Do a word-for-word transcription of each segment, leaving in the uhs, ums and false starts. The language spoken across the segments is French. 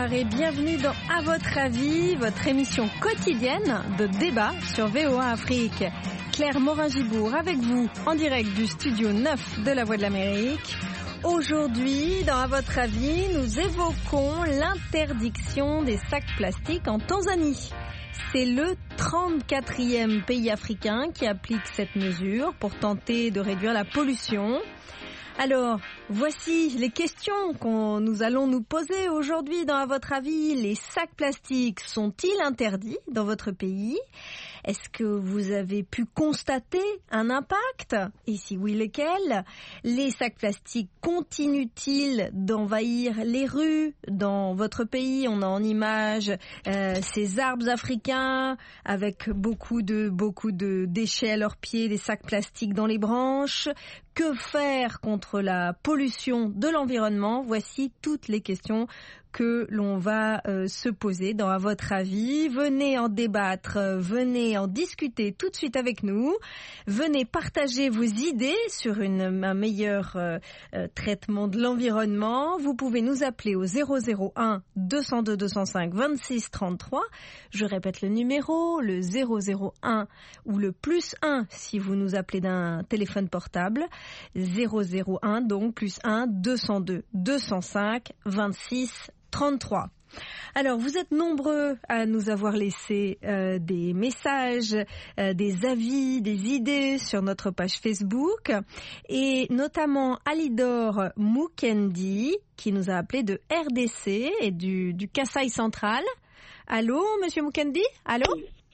Bonsoir et bienvenue dans À votre avis, votre émission quotidienne de débat sur V O A Afrique. Claire Morin-Gibourg avec vous en direct du studio neuf de La Voix de l'Amérique. Aujourd'hui, dans À votre avis, nous évoquons l'interdiction des sacs plastiques en Tanzanie. C'est le trente-quatrième pays africain qui applique cette mesure pour tenter de réduire la pollution. Alors, voici les questions qu'on nous allons nous poser aujourd'hui dans À votre avis. Les sacs plastiques sont-ils interdits dans votre pays ? Est-ce que vous avez pu constater un impact ? Et si oui, lequel ? Les sacs plastiques continuent-ils d'envahir les rues dans votre pays ? On a en image euh, ces arbres africains avec beaucoup de, beaucoup de déchets à leurs pieds, des sacs plastiques dans les branches. Que faire contre la pollution de l'environnement ? Voici toutes les questions que l'on va euh, se poser dans À votre avis. Venez en débattre, euh, venez en discuter tout de suite avec nous. Venez partager vos idées sur une, un meilleur euh, euh, traitement de l'environnement. Vous pouvez nous appeler au zéro zéro un deux zéro deux deux zéro cinq vingt-six trente-trois. Je répète le numéro, le zéro zéro un ou le plus un si vous nous appelez d'un téléphone portable. zéro zéro un donc plus un deux zéro deux deux zéro cinq vingt-six trente-trois. Alors, vous êtes nombreux à nous avoir laissé euh, des messages, euh, des avis, des idées sur notre page Facebook et notamment Alidor Mukendi qui nous a appelé de R D C et du, du Kasaï central. Allô, monsieur Mukendi ? Allô ?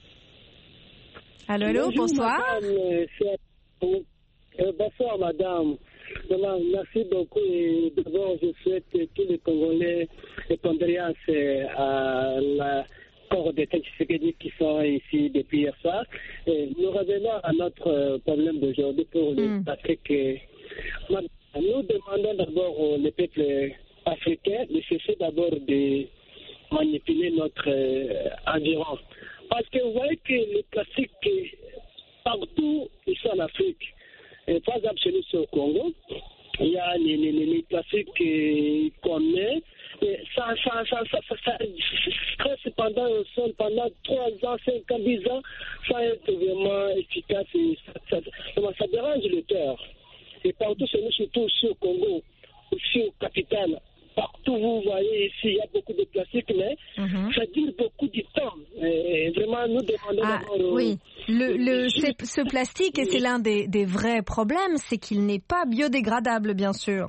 Allô, allô, bonjour, bonsoir. Madame, euh, bonsoir, madame. Merci beaucoup. Et d'abord, je souhaite tous les Congolais et condoléances à la corps des Tshisekedi qui sont ici depuis hier soir. Et nous revenons à notre problème d'aujourd'hui pour les mm. Afrique. Nous demandons d'abord aux peuples africains de cesser d'abord de manipuler notre euh, environnement. Parce que vous voyez que les plastiques, partout ici en Afrique, et par exemple chez nous au Congo, il y a les, les, les plastiques qu'on met, et ça, ça, ça, ça, ça, ça, ça reste pendant, pendant trois ans, cinq ans, dix ans, sans être vraiment efficace. Et ça, ça, ça, ça dérange le cœur. Et partout chez nous, surtout aussi au Congo, aussi au capital, partout vous voyez ici, il y a beaucoup de plastique, mais mm-hmm. ça dure beaucoup de temps. Et vraiment, nous demandons ah, d'abord... Oui, le, le, ce plastique, et c'est l'un des, des vrais problèmes, c'est qu'il n'est pas biodégradable, bien sûr.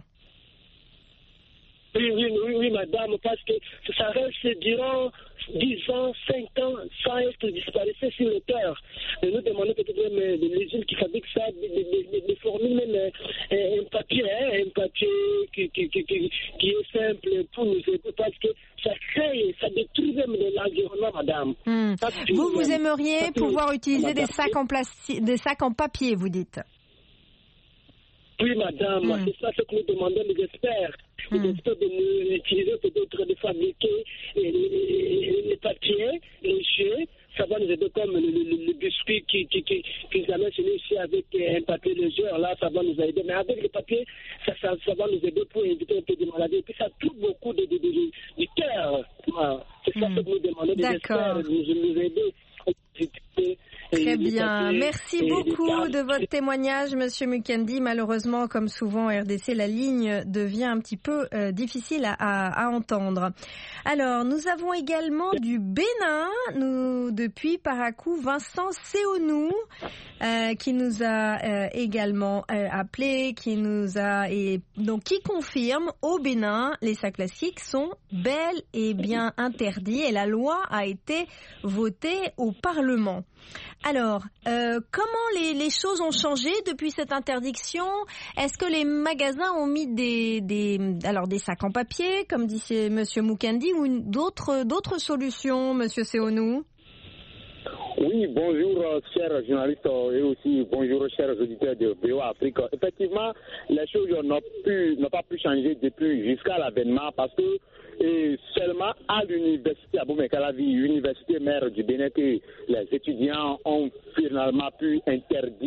Oui, oui, oui, oui, madame, parce que ça reste durant dix ans, cinq ans, sans être disparaissé sur le terre. Et nous demandons peut-être même les usines qui fabriquent ça, des formules, même un papier, hein, un papier qui, qui, qui, qui, qui est simple pour nous aider, parce que ça crée, ça détruit même l'environnement, madame. Hum. Vous, vous aimeriez pouvoir utiliser des sacs en plastique, des sacs en papier, vous dites? Oui, madame, mm. c'est ça ce que nous demandons les experts. Les mm. experts de nous utiliser peut-être de fabriquer les, les, les papiers, les jeux. Ça va nous aider comme le, le, le biscuit qu'ils qui, qui, qui amènent chez nous ici avec un papier légère. Là, ça va nous aider. Mais avec le papier, ça, ça, ça va nous aider pour éviter un peu de maladies. Et puis ça touche beaucoup de, de, de, de, du cœur. C'est ça mm. ce que nous demandons des experts. Nous, nous aider. Très bien. Merci beaucoup de votre témoignage, Monsieur Mukendi. Malheureusement, comme souvent R D C, la ligne devient un petit peu euh, difficile à, à, à entendre. Alors, nous avons également du Bénin, nous, depuis Parakou, Vincent Seonou, euh, qui nous a euh, également euh, appelé, qui nous a et donc qui confirme au Bénin, les sacs plastiques sont bel et bien interdits et la loi a été votée au Parlement. Alors, euh, comment les, les choses ont changé depuis cette interdiction ? Est-ce que les magasins ont mis des, des, alors des sacs en papier, comme dit Monsieur Mukendi, ou une, d'autres, d'autres solutions, Monsieur Seonou ? Oui, bonjour, chers journalistes, et aussi bonjour, chers auditeurs de V O A Afrique. Effectivement, les choses n'ont, pu, n'ont pas pu changer depuis jusqu'à l'avènement parce que et seulement à l'université à Boumekalavi, université mère du Bénin, que les étudiants ont finalement pu interdire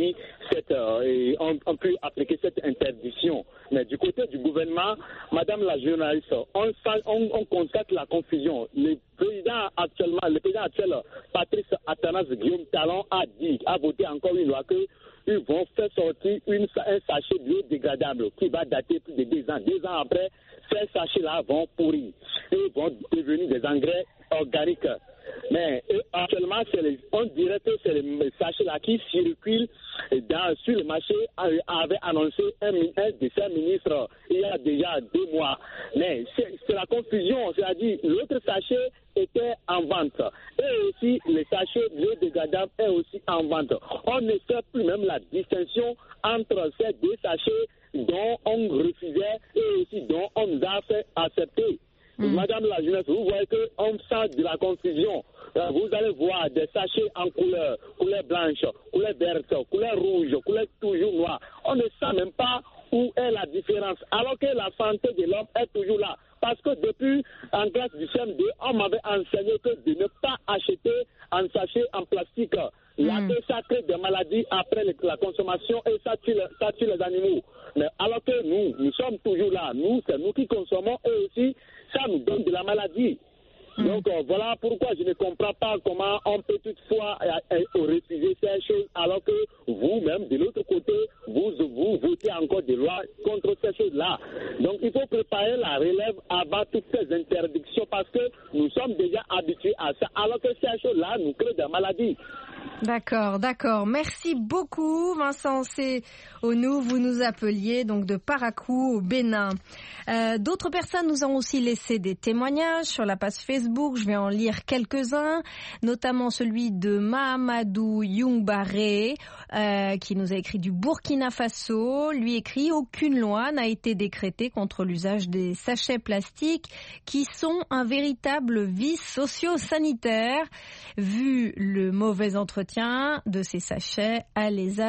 cette, euh, ont, ont pu appliquer cette interdiction. Mais du côté du gouvernement, Madame la journaliste, on, on, on constate la confusion. Le président actuellement, le président actuel, Patrice Athanase Guillaume Talon, a dit, a voté encore une loi que ils vont faire sortir une, un sachet biodégradable qui va dater plus de deux ans. Deux ans après, ces sachets-là vont pourrir et vont devenir des engrais organiques. Mais eux, actuellement, c'est les, on dirait que c'est les sachets-là qui circulent dans, sur le marché, avait annoncé un, un de ses ministres il y a déjà deux mois. Mais c'est, c'est la confusion, c'est-à-dire l'autre sachet était en vente. Et aussi, les sachets biodégradables est aussi en vente. On ne fait plus même la distinction entre ces deux sachets dont on refusait et aussi dont on nous a fait accepter. Mmh. Madame la jeunesse, vous voyez qu'on sent de la confusion. Vous allez voir des sachets en couleur, couleur blanche, couleur verte, couleur rouge, couleur toujours noire. On ne sait même pas où est la différence, alors que la santé de l'homme est toujours là. Parce que depuis en classe du C M deux, on m'avait enseigné que de ne pas acheter un sachet en plastique. La mmh. ça crée des maladies après la consommation et ça tue, ça tue les animaux. Mais alors que nous, nous sommes toujours là. Nous, c'est nous qui consommons et aussi, ça nous donne de la maladie. Mmh. Donc euh, voilà pourquoi je ne comprends pas comment on peut toutefois euh, euh, refuser ces choses alors que vous-même, de l'autre côté, vous, vous votez encore des lois contre ces choses-là. Donc il faut préparer la relève avant toutes ces interdictions parce que nous sommes déjà habitués à ça alors que ces choses-là nous créent des maladies. D'accord, d'accord. Merci beaucoup, Vincent Seonou. Vous nous appeliez donc de Parakou au Bénin. Euh, d'autres personnes nous ont aussi laissé des témoignages sur la page Facebook. Je vais en lire quelques-uns, notamment celui de Mahamadou Youngbaré, euh, qui nous a écrit du Burkina Faso. Lui écrit « Aucune loi n'a été décrétée contre l'usage des sachets plastiques qui sont un véritable vice socio-sanitaire. Vu le mauvais entretien de ces sachets à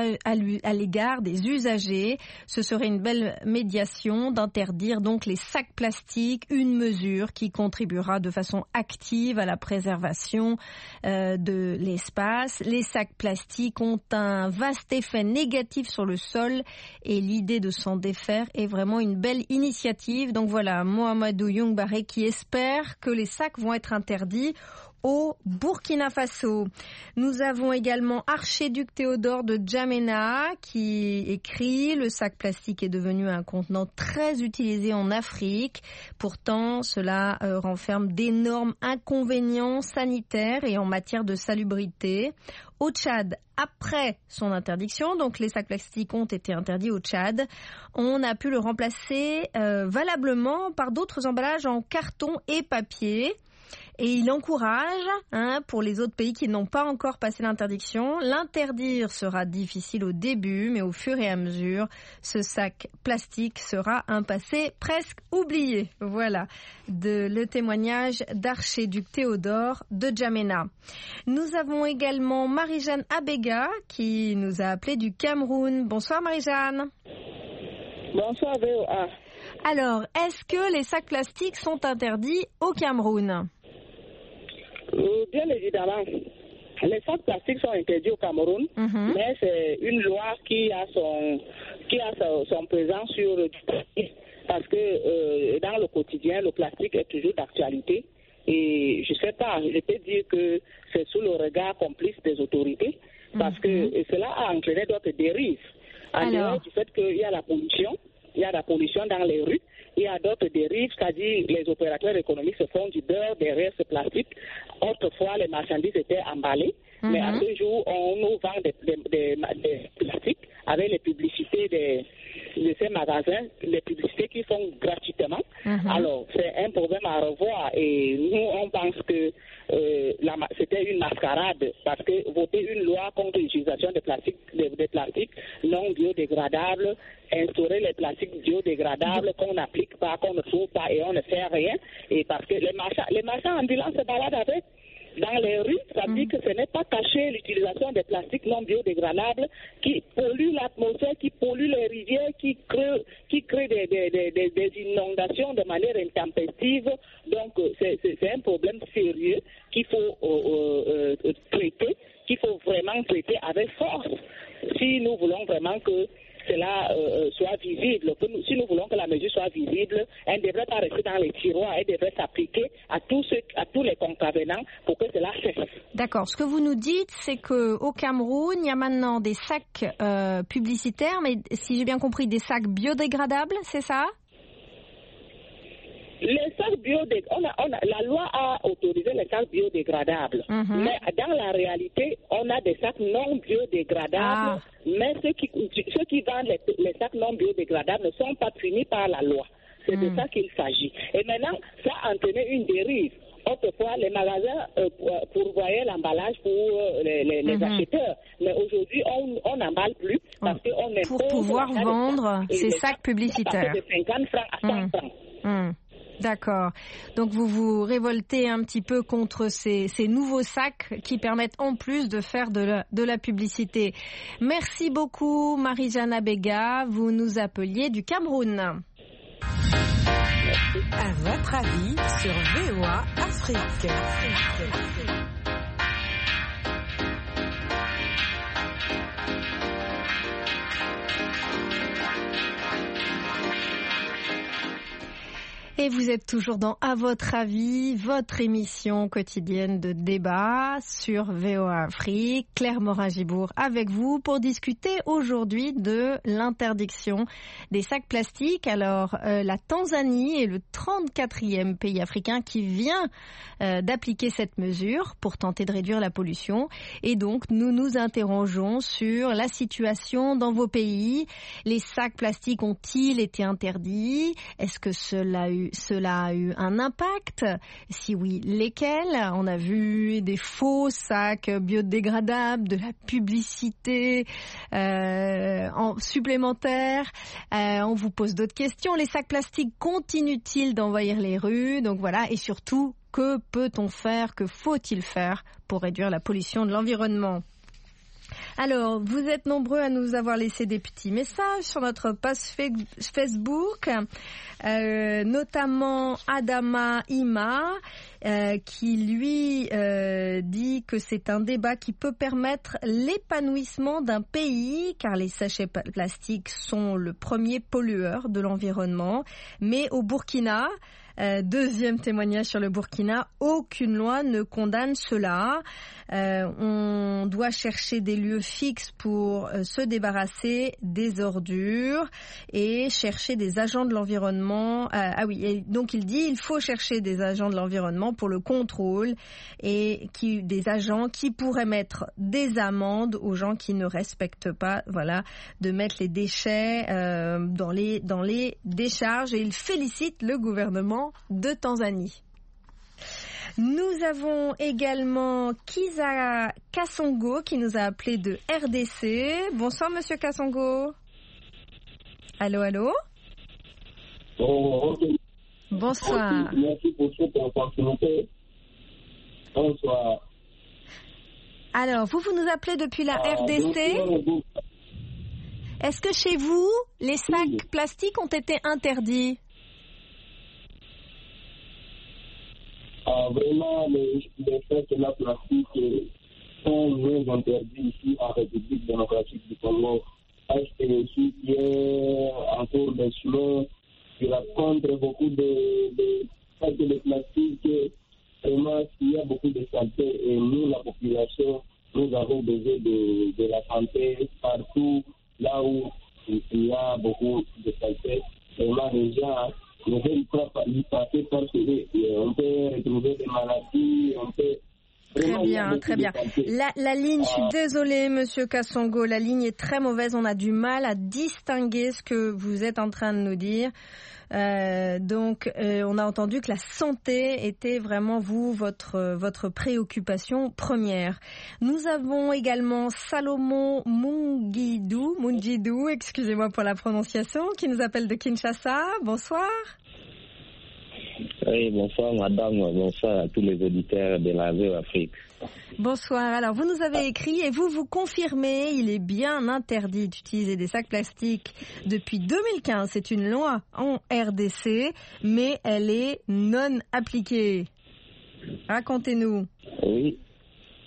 l'égard des usagers, ce serait une belle médiation d'interdire donc les sacs plastiques, une mesure qui contribuera de façon active à la préservation euh, de l'espace. Les sacs plastiques ont un vaste effet négatif sur le sol et l'idée de s'en défaire est vraiment une belle initiative. Donc voilà, Mohamedou Youngbaré qui espère que les sacs vont être interdits au Burkina Faso. Nous avons également Archiduc Théodore de Djamena qui écrit « Le sac plastique est devenu un contenant très utilisé en Afrique. Pourtant, cela euh, renferme d'énormes inconvénients sanitaires et en matière de salubrité. » Au Tchad, après son interdiction, donc les sacs plastiques ont été interdits au Tchad, on a pu le remplacer euh, valablement par d'autres emballages en carton et papier. Et il encourage, hein, pour les autres pays qui n'ont pas encore passé l'interdiction, l'interdire sera difficile au début, mais au fur et à mesure, ce sac plastique sera un passé presque oublié. Voilà, de, le témoignage d'Archiduc Théodore de Djamena. Nous avons également Marie-Jeanne Abega qui nous a appelé du Cameroun. Bonsoir Marie-Jeanne. Bonsoir V O A. Alors, est-ce que les sacs plastiques sont interdits au Cameroun ? Euh, bien évidemment, les sacs plastiques sont interdits au Cameroun, mm-hmm. mais c'est une loi qui a son qui a son, son présence sur le plastique parce que euh, dans le quotidien, le plastique est toujours d'actualité. Et je ne sais pas, je peux dire que c'est sous le regard complice des autorités parce mm-hmm. que cela a entraîné d'autres dérives. En dehors du fait qu'il y a la pollution, il y a la pollution dans les rues. Il y a d'autres dérives, c'est-à-dire les opérateurs économiques se font du beurre derrière ce plastique. Autrefois, les marchandises étaient emballées, mm-hmm. mais à ce jour, on nous vend des, des, des, des plastiques avec les publicités des, de ces magasins, les publicités qui font gratuitement. Mm-hmm. Alors, c'est un problème à revoir et nous, on pense que euh, la, c'était une mascarade parce que voter une loi contre l'utilisation des plastiques, des, des plastiques non biodégradables, instaurer les plastiques biodégradables qu'on n'applique pas, qu'on ne trouve pas et on ne fait rien. Et parce que les marchands, les marchands ambulants se baladent avec dans les rues, ça veut dire que ce n'est pas caché l'utilisation des plastiques non biodégradables qui polluent l'atmosphère, qui polluent les rivières, qui créent, qui créent des, des, des, des inondations de manière intempestive. Donc c'est, c'est, c'est un problème sérieux qu'il faut euh, euh, traiter, qu'il faut vraiment traiter avec force. si nous voulons vraiment que cela euh, soit visible, que nous, si nous voulons que la mesure soit visible, elle ne devrait pas rester dans les tiroirs, elle devrait s'appliquer à tous, ceux, à tous les contravenants pour que cela cesse. D'accord. Ce que vous nous dites, c'est qu'au Cameroun, il y a maintenant des sacs euh, publicitaires, mais si j'ai bien compris, des sacs biodégradables, c'est ça ? Les sacs biodégradables, on a, on a, la loi a autorisé les sacs biodégradables, mm-hmm. mais dans la réalité, on a des sacs non biodégradables, ah. mais ceux qui, ceux qui vendent les, les sacs non biodégradables ne sont pas punis par la loi. C'est mm. de ça qu'il s'agit. Et maintenant, ça a entraîné une dérive. Autrefois, les magasins euh, pourvoyaient l'emballage pour euh, les, les, les mm-hmm. acheteurs, mais aujourd'hui, on n'emballe plus parce oh. qu'on est pour pouvoir vendre ces sacs publicitaires. De cinquante francs à cent francs. Mm. D'accord. Donc vous vous révoltez un petit peu contre ces, ces nouveaux sacs qui permettent en plus de faire de la, de la publicité. Merci beaucoup Marie-Jeanne Abega. Vous nous appeliez du Cameroun. À votre avis sur V O A Afrique. Et vous êtes toujours dans À votre avis, votre émission quotidienne de débat sur V O A Afrique. Claire Morin-Gibour avec vous pour discuter aujourd'hui de l'interdiction des sacs plastiques. Alors, euh, la Tanzanie est le trente-quatrième pays africain qui vient euh, d'appliquer cette mesure pour tenter de réduire la pollution. Et donc, nous nous interrogeons sur la situation dans vos pays. Les sacs plastiques ont-ils été interdits ? Est-ce que cela a eu Cela a eu un impact? Si oui, lesquels? On a vu des faux sacs biodégradables, de la publicité euh, en supplémentaire. Euh, on vous pose d'autres questions. Les sacs plastiques continuent-ils d'envahir les rues? Donc voilà, et surtout, que peut-on faire? Que faut-il faire pour réduire la pollution de l'environnement? Alors, vous êtes nombreux à nous avoir laissé des petits messages sur notre page Facebook, euh, notamment Adama Ima, euh, qui lui euh, dit que c'est un débat qui peut permettre l'épanouissement d'un pays, car les sachets plastiques sont le premier pollueur de l'environnement. Mais au Burkina, Euh, deuxième témoignage sur le Burkina, aucune loi ne condamne cela. Euh, on doit chercher des lieux fixes pour euh, se débarrasser des ordures et chercher des agents de l'environnement. Euh, ah oui, et donc il dit il faut chercher des agents de l'environnement pour le contrôle et qui, des agents qui pourraient mettre des amendes aux gens qui ne respectent pas, voilà, de mettre les déchets euh, dans les dans les décharges. Et il félicite le gouvernement de Tanzanie. Nous avons également Kiza Kassongo qui nous a appelé de R D C. Bonsoir Monsieur Kassongo. Allô, allô. Oh, okay. Bonsoir. Okay, merci pour cette opportunité. Bonsoir. Alors, vous, vous nous appelez depuis la ah, R D C. Est-ce que chez vous, les sacs oui. plastiques ont été interdits? Ah, vraiment, les, les sacs de la plastique sont mieux interdits ici en République démocratique du Congo. Parce que ici, il y a encore des chemins qui racontent beaucoup de, de sacs de plastique. Vraiment, il y a beaucoup de santé et nous, la population, nous avons besoin de, de la santé partout là où il y a beaucoup de santé. Vraiment, les gens ne veulent pas y passer parce qu'on peut retrouver des maladies, on peut... Très bien, très bien. La, la ligne, je suis désolée, Monsieur Kassongo, la ligne est très mauvaise. On a du mal à distinguer ce que vous êtes en train de nous dire. Euh, donc, euh, on a entendu que la santé était vraiment, vous, votre, votre préoccupation première. Nous avons également Salomon Mungidou, Mungidou, excusez-moi pour la prononciation, qui nous appelle de Kinshasa. Bonsoir. Oui, bonsoir madame, bonsoir à tous les auditeurs de la V O A Afrique. Bonsoir, alors vous nous avez écrit et vous vous confirmez, il est bien interdit d'utiliser des sacs plastiques depuis deux mille quinze. C'est une loi en R D C, mais elle est non appliquée. Racontez-nous. Oui,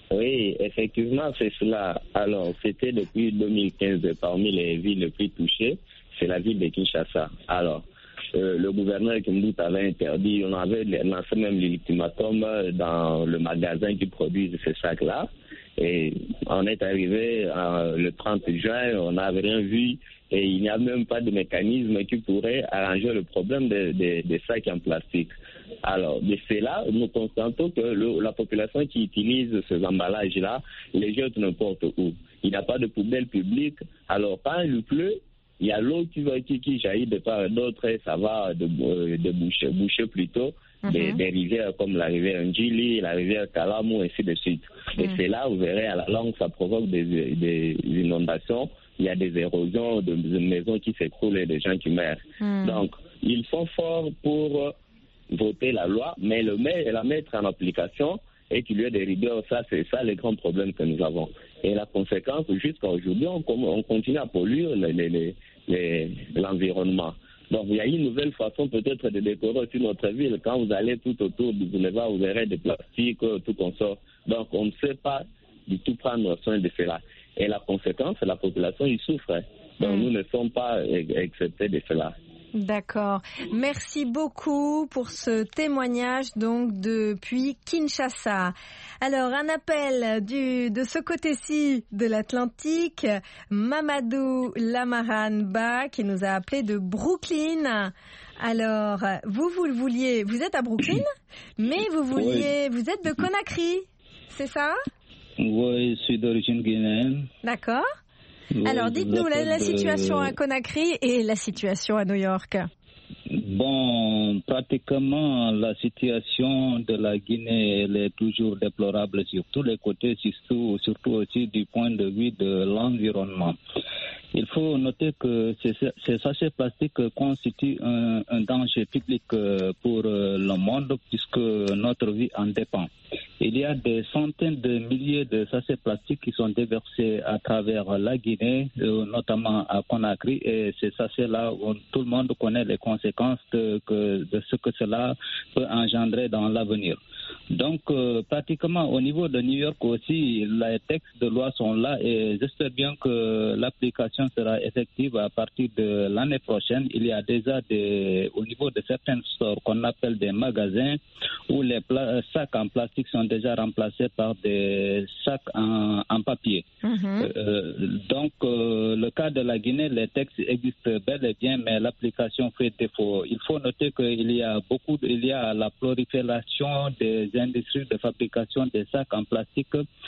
Oui, effectivement, c'est cela. Alors, c'était depuis deux mille quinze, parmi les villes les plus touchées, c'est la ville de Kinshasa. Alors, euh, le gouverneur Kimbout avait interdit, on avait lancé même l'ultimatum dans le magasin qui produit ces sacs-là. Et on est arrivé euh, le trente juin, on n'avait rien vu et il n'y a même pas de mécanisme qui pourrait arranger le problème des de, de sacs en plastique. Alors, de cela, nous constatons que le, la population qui utilise ces emballages-là les jette n'importe où. Il n'y a pas de poubelle publique. Alors, quand il pleut, il y a l'eau qui, qui, qui jaillit de part et d'autre et ça va de, de boucher, boucher plutôt mm-hmm. des, des rivières comme la rivière Ndjili, la rivière Kalamu, ainsi de suite. Mm-hmm. Et c'est là, vous verrez, à la longue, ça provoque des, des inondations. Il y a des érosions de, de maisons qui s'écroulent et des gens qui meurent. Mm. Donc, ils sont forts pour voter la loi, mais le mettre, la mettre en application et qu'il y ait des rigueurs, ça, c'est ça les grands problèmes que nous avons. Et la conséquence, jusqu'à aujourd'hui, on, on continue à polluer les, les, les, les, l'environnement. Donc, il y a une nouvelle façon peut-être de décorer aussi notre ville. Quand vous allez tout autour du boulevard, vous verrez des plastiques, tout comme ça. Donc, on ne sait pas du tout prendre soin de cela. Et la conséquence, la population y souffre. Donc, mmh. nous ne sommes pas exceptés de cela. D'accord. Merci beaucoup pour ce témoignage donc depuis Kinshasa. Alors, un appel du, de ce côté-ci de l'Atlantique, Mamadou Lamaran-Ba qui nous a appelé de Brooklyn. Alors, vous, vous le vouliez, vous êtes à Brooklyn, mais vous vouliez, oui. vous êtes de Conakry, c'est ça? Oui, je suis d'origine guinéenne. D'accord. Oui, alors, dites-nous la, la situation à Conakry et la situation à New York. Bon, pratiquement, la situation de la Guinée, elle est toujours déplorable sur tous les côtés, surtout, surtout aussi du point de vue de l'environnement. Il faut noter que ces, ces sachets plastiques constituent un, un danger public pour le monde puisque notre vie en dépend. Il y a des centaines de milliers de sachets plastiques qui sont déversés à travers la Guinée, notamment à Conakry, et ces sachets-là, tout le monde connaît les conséquences de, de ce que cela peut engendrer dans l'avenir. Donc, euh, pratiquement au niveau de New York aussi, les textes de loi sont là et j'espère bien que l'application sera effective à partir de l'année prochaine. Il y a déjà des, au niveau de certains stores qu'on appelle des magasins où les pla- sacs en plastique sont déjà remplacés par des sacs en, en papier. Mm-hmm. Euh, donc, euh, le cas de la Guinée, les textes existent bel et bien, mais l'application fait défaut. Il faut noter qu'il y a beaucoup, de, il y a la prolifération des industries de fabrication des sacs en plastique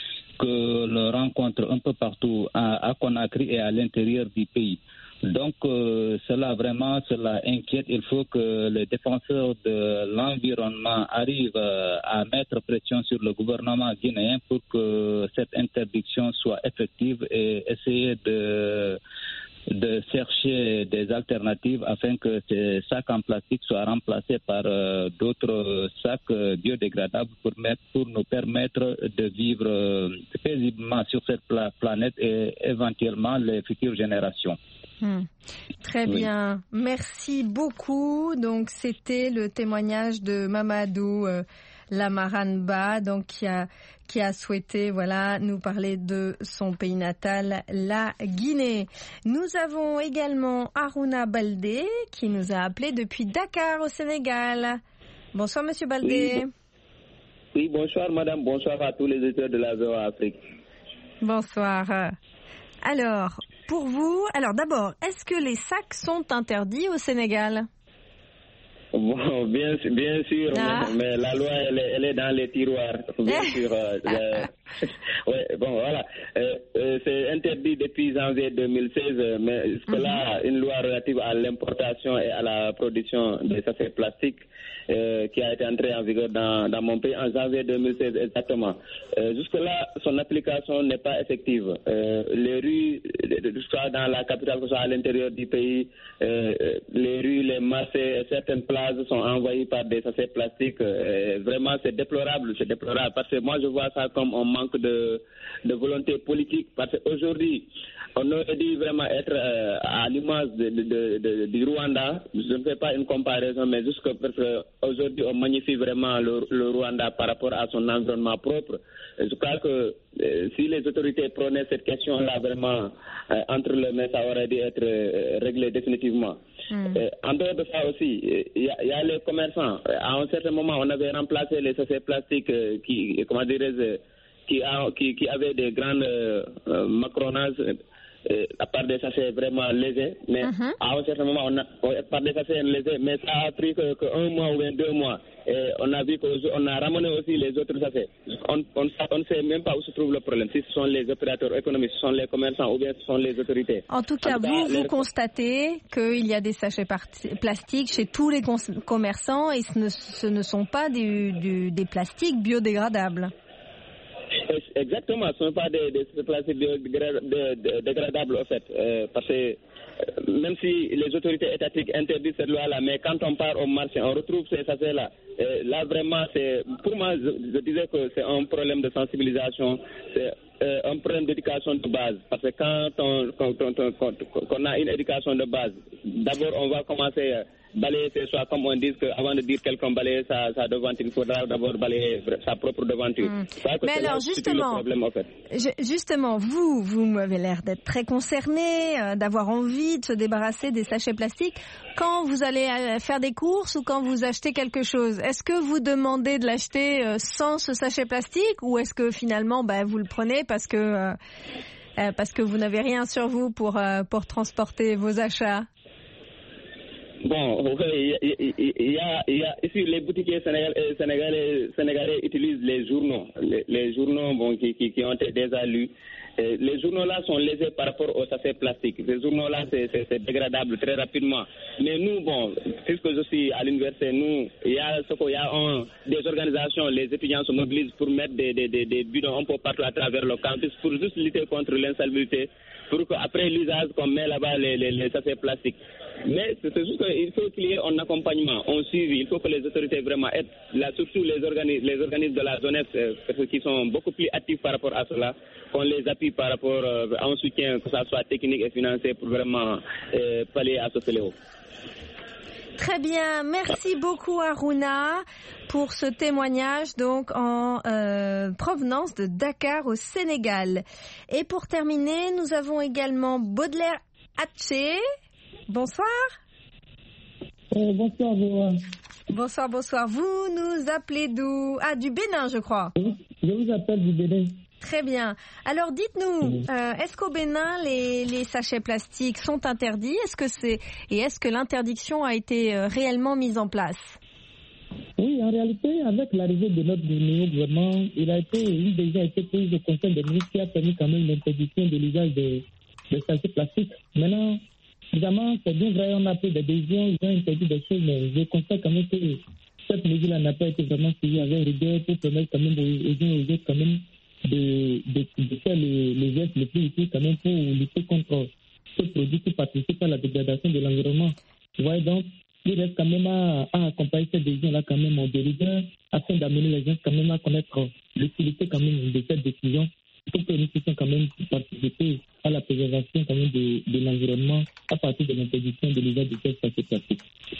que l'on rencontre un peu partout à, à Conakry et à l'intérieur du pays. Donc, euh, cela vraiment, cela inquiète. Il faut que les défenseurs de l'environnement arrivent euh, à mettre pression sur le gouvernement guinéen pour que cette interdiction soit effective et essayer de de chercher des alternatives afin que ces sacs en plastique soient remplacés par euh, d'autres sacs euh, biodégradables pour, mettre, pour nous permettre de vivre euh, paisiblement sur cette pla- planète et éventuellement les futures générations. Hum. Très oui. bien, merci beaucoup. Donc c'était le témoignage de Mamadou euh, Lamaran-Ba, donc qui a qui a souhaité voilà nous parler de son pays natal, la Guinée. Nous avons également Aruna Baldé qui nous a appelé depuis Dakar au Sénégal. Bonsoir Monsieur Baldé. Oui, oui bonsoir Madame, bonsoir à tous les auditeurs de la V O A Afrique. Bonsoir. Alors, pour vous, alors d'abord, est-ce que les sacs sont interdits au Sénégal ? Bon, bien, bien sûr, ah. mais, mais la loi, elle est, elle est dans les tiroirs, bien sûr. Euh, le, ouais, bon, voilà. Euh, euh, c'est interdit depuis janvier deux mille seize, mais jusque-là, mm-hmm. une loi relative à l'importation et à la production des sachets plastiques euh, qui a été entrée en vigueur dans, dans mon pays en janvier deux mille seize exactement. Euh, jusque-là, son application n'est pas effective. Euh, les rues, soit dans la capitale, soit à l'intérieur du pays, euh, les rues, les marchés, certaines places sont envahis par des sachets plastiques. Euh, vraiment, c'est déplorable, c'est déplorable. Parce que moi, je vois ça comme un manque de, de volonté politique. Parce qu'aujourd'hui, dit, on aurait dû vraiment être euh, à l'image de, de, de, de, du Rwanda. Je ne fais pas une comparaison, mais juste que parce qu'aujourd'hui, on magnifie vraiment le, le Rwanda par rapport à son environnement propre. Et je crois que euh, si les autorités prenaient cette question-là vraiment euh, entre les mains, ça aurait dû être euh, réglé définitivement. Mm. Euh, en dehors de ça aussi, il y, y a les commerçants. À un certain moment, on avait remplacé les sachets plastiques euh, qui, comment dirais-je, qui, a, qui, qui avaient des grandes euh, macronages. Euh, à part des sachets vraiment légers, mais uh-huh. à un certain moment, on a, par des sachets légers, mais ça a pris que, que un mois ou bien deux mois. Et on a vu qu'on a ramené aussi les autres sachets. On, on, on ne sait même pas où se trouve le problème, si ce sont les opérateurs économiques, ce sont les commerçants ou bien ce sont les autorités. En tout cas, en tout vous, cas, vous les... constatez qu'il y a des sachets plastiques chez tous les commerçants et ce ne, ce ne sont pas du, du, des plastiques biodégradables. Exactement, ce ne sont pas des, des plastiques dégradables en fait, euh, parce que euh, même si les autorités étatiques interdisent cette loi-là, mais quand on part au marché, on retrouve ces sachets-là. Euh, là vraiment, c'est, pour moi, je, je disais que c'est un problème de sensibilisation, c'est euh, un problème d'éducation de base, parce que quand on, quand, quand, quand, quand on a une éducation de base, d'abord on va commencer à balayer ses choix, comme on dit qu'avant de dire quelqu'un balayer sa, sa devanture, il faudra d'abord balayer sa propre devanture. Mmh. Mais alors justement, problème, en fait. justement, vous, vous m'avez l'air d'être très concerné, euh, d'avoir envie de se débarrasser des sachets plastiques. Quand vous allez faire des courses ou quand vous achetez quelque chose, est-ce que vous demandez de l'acheter euh, sans ce sachet plastique ou est-ce que finalement bah, vous le prenez parce que, euh, euh, parce que vous n'avez rien sur vous pour, euh, pour transporter vos achats? Bon, il y a, il y a ici les boutiquiers sénégalais, sénégalais, sénégalais utilisent les journaux, les, les journaux bon, qui, qui, qui ont été déjà lus. Et les journaux-là sont lésés par rapport aux sachets plastiques. Ces journaux-là, c'est, c'est, c'est dégradable très rapidement. Mais nous, bon, puisque je suis à l'université, nous, il y a, il y a un, des organisations, les étudiants se mobilisent pour mettre des, des, des, des bidons un peu partout à travers le campus pour juste lutter contre l'insalubrité, pour qu'après l'usage, qu'on met là-bas les, les, les sachets plastiques. Mais c'est juste qu'il faut qu'il y ait un accompagnement, un suivi. Il faut que les autorités vraiment aident, là, surtout les organismes, les organismes de la jeunesse, euh, qui sont beaucoup plus actifs par rapport à cela, qu'on les appuie par rapport euh, à un soutien, que ça soit technique et financier, pour vraiment euh, pallier à ce fléau. Très bien, merci beaucoup Aruna pour ce témoignage donc en euh, provenance de Dakar au Sénégal. Et pour terminer, nous avons également Baudelaire Hatché. Bonsoir. Euh, bonsoir, Véa. Bonsoir, bonsoir. Vous nous appelez d'où? Ah, du Bénin, je crois. Je vous appelle du Bénin. Très bien. Alors, dites-nous, euh, est-ce qu'au Bénin, les, les sachets plastiques sont interdits? Est-ce que c'est et est-ce que l'interdiction a été euh, réellement mise en place? Oui, en réalité, avec l'arrivée de notre nouveau gouvernement, il a été, il a déjà été pris au Conseil des ministres qui a permis quand même l'interdiction de l'usage des, des sachets plastiques. Maintenant, évidemment, c'est bien vrai, on a pris des décisions, ils ont interdit des choses, mais je constate quand même que cette mesure-là n'a pas été vraiment suivie avec rigueur pour permettre quand même aux uns et aux autres quand même de, de, de faire les, les gestes les plus utiles quand même pour lutter contre ce produit qui participe à la dégradation de l'environnement. Vous voyez donc, il reste quand même à, à accompagner cette décision-là quand même de rigueur afin d'amener les gens quand même à connaître l'utilité quand même de cette décision pour que nous puissions quand même participer à la préservation quand même de, de l'environnement à partir de l'interdiction de l'usage de ces sachets plastiques.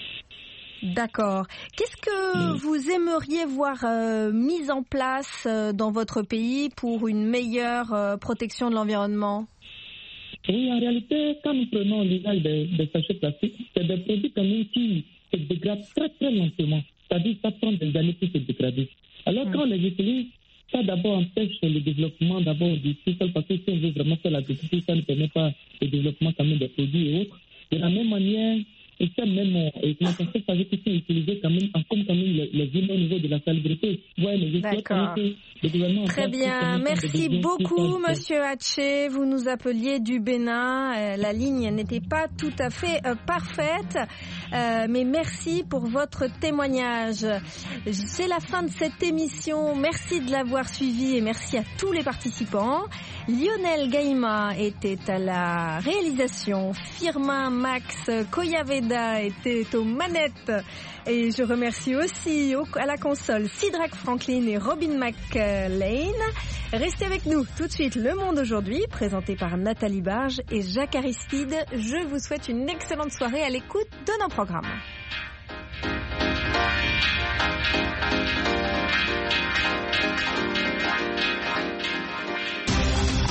D'accord. Qu'est-ce que vous aimeriez voir euh, mis en place euh, dans votre pays pour une meilleure euh, protection de l'environnement? Oui, en réalité, quand nous prenons l'usage des, des sachets plastiques, c'est des produits quand même qui se dégradent très très lentement. C'est-à-dire que ça prend des années pour se dégrader. Alors mmh. quand on les utilise, ça d'abord empêche le développement d'abord du sous-sol parce que si on veut vraiment faire l'agriculture, ça ne permet pas le développement quand même des produits et autres. De la même manière, et ça même, et ça veut dire qu'ils sont utilisés quand même, comme quand même les, les villes au niveau de la salubrité. Ouais, mais d'accord. Très bien. Merci beaucoup, Monsieur Hatché. Vous nous appeliez du Bénin. Euh, la ligne n'était pas tout à fait euh, parfaite, euh, mais merci pour votre témoignage. C'est la fin de cette émission. Merci de l'avoir suivi et merci à tous les participants. Lionel Gaïma était à la réalisation. Firmin, Max, Koyaveda Miranda était aux manettes. Et je remercie aussi au, à la console Sidrak Franklin et Robin McLean. Restez avec nous tout de suite. Le Monde aujourd'hui, présenté par Nathalie Barge et Jacques Aristide. Je vous souhaite une excellente soirée à l'écoute de nos programmes.